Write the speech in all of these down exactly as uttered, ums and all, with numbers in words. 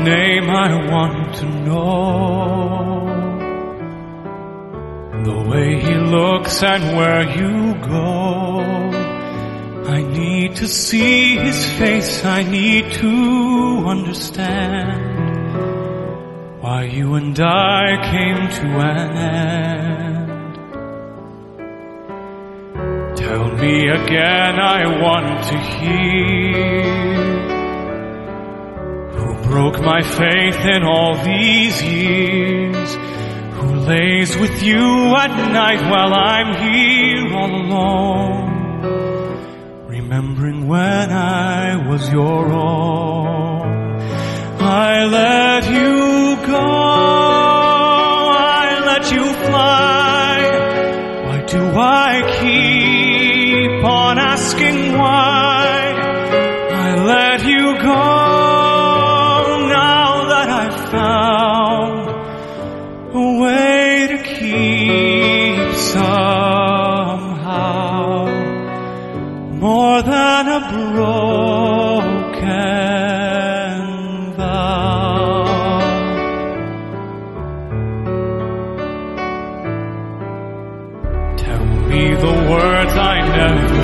name I want to know, the way he looks and where you go. I need to see his face, I need to understand why you and I came to an end. Tell me again, I want to hear, who broke my faith in all these years, who lays with you at night while I'm here all alone, remembering when I was your own. I let you go, I let you fly. Why do I keep on asking why? I let you go now that I've found a way to keep somehow more than a broken vow. Tell me the words I never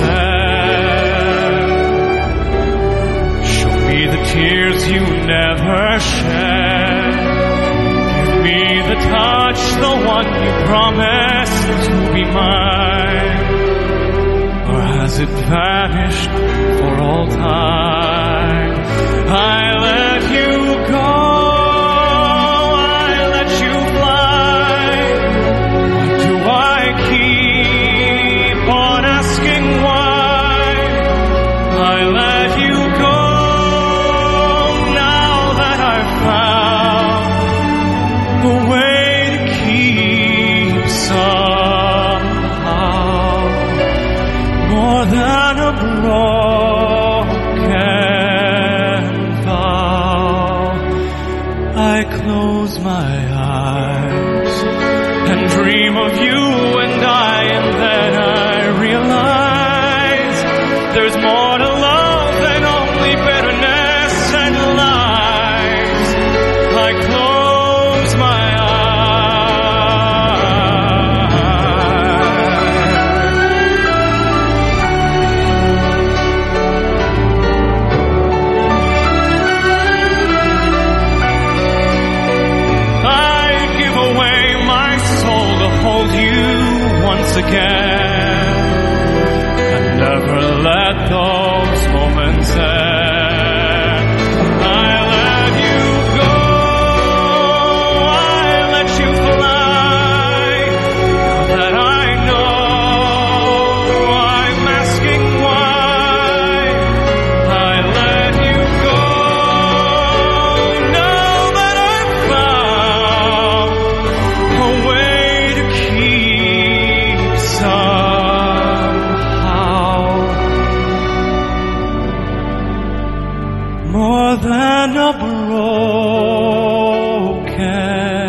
said, show me the tears you never shed, give me the touch, the one you promised to be mine. Or has it vanished for all time? I let you go, I let you fly. Why do I keep on asking why? I let you go now that I've found a way to keep somehow more than a broken vow. I close my eyes and dream of you and I, and then I realize there's more to love than only bitterness and lies. I close my again, and never let those moments end. I let you go, I let you fly. Now that I know I'm asking why, I let you go. Now that I've found a way to keep somehow more than a broken